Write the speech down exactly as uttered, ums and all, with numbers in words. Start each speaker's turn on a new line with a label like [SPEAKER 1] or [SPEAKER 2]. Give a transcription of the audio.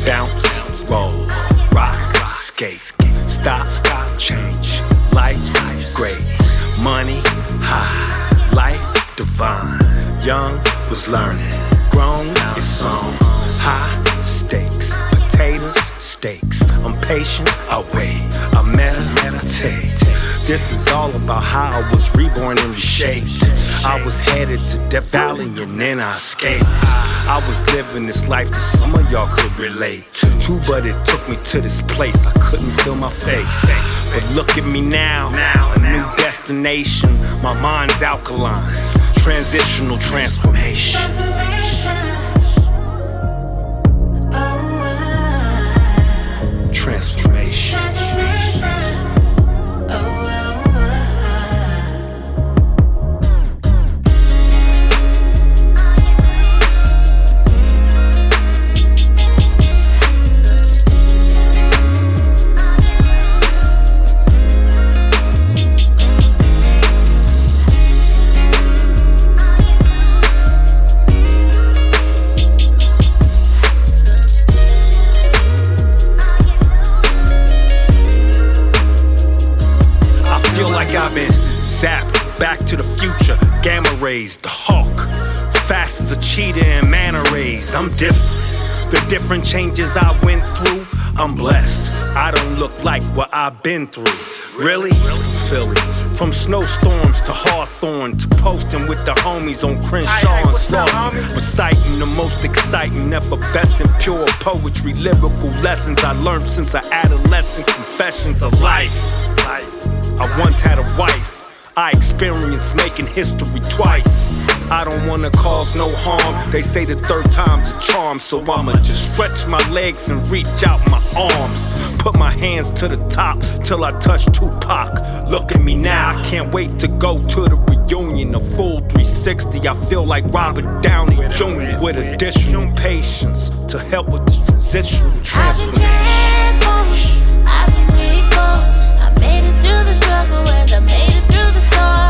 [SPEAKER 1] Bounce, roll, rock, skate, stop, change. Life's great, money high, life divine. Young was learning, grown is on. High stakes, potatoes, steaks. I'm patient, I wait, I meditate. This is all about how I was reborn and reshaped. I was headed to Death Valley and then I escaped. I was living this life that some of y'all could relate to, but it took me to this place I couldn't feel my face. But look at me now, a new destination. My mind's alkaline, transitional transformation. Transformation. I've been zapped back to the future, gamma rays, the hawk, fast as a cheetah and manta rays. I'm different, the different changes I went through, I'm blessed. I don't look like what I've been through. Really? Philly. From snowstorms to Hawthorne to posting with the homies on Crenshaw and Slauson, reciting the most exciting, effervescent, pure poetry, lyrical lessons I learned since an adolescent, confessions of life. I once had a wife, I experienced making history twice. I don't wanna cause no harm, they say the third time's a charm. So I'ma just stretch my legs and reach out my arms. Put my hands to the top till I touch Tupac. Look at me now, I can't wait to go to the reunion. A full three sixty, I feel like Robert Downey Junior With additional patience to help with this transitional transformation.
[SPEAKER 2] I've been reborn, I made it through the struggle and I made it through the storm.